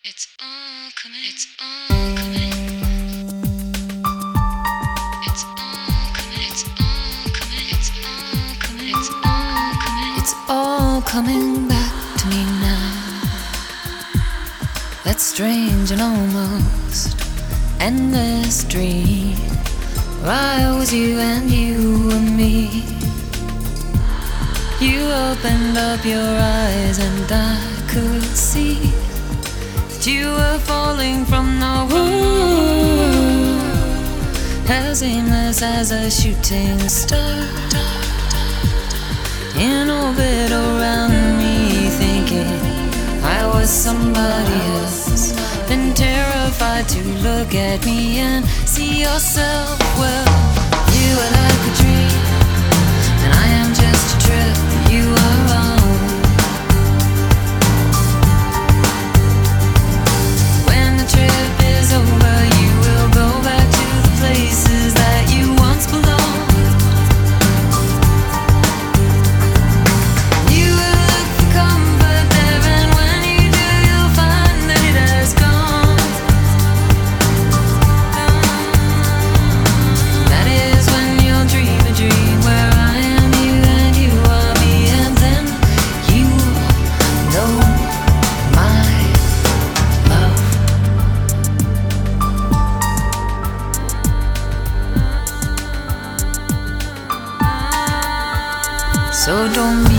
It's all coming. It's all coming. It's all coming. It's all coming. It's all coming. It's all coming. It's all coming back to me now. That strange and almost endless dream where I was you and you were me. You opened up your eyes and I could see that you were falling from the world, as aimless as a shooting star, in orbit around me, thinking I was somebody else, then terrified to look at me and see yourself. Well, you are like a dream, and I am just a trip you are on. When the trip is over, you will go back to the places that you once belonged. You will look for comfort there, and when you do, you'll find that it has gone. That is when you'll dream a dream where I am you and you are me, and then you know my love. So don't be